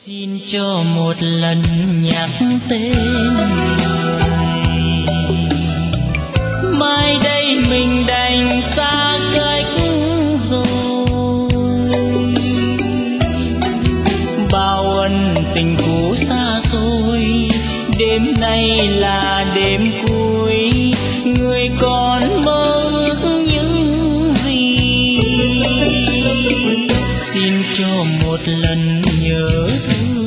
Xin cho một lần nhắc tên người, mai đây mình đành xa cách rồi. Bao ân tình cũ xa xôi, đêm nay là đêm cuối, người còn mơ ước những gì? Xin cho một lần nhớ thương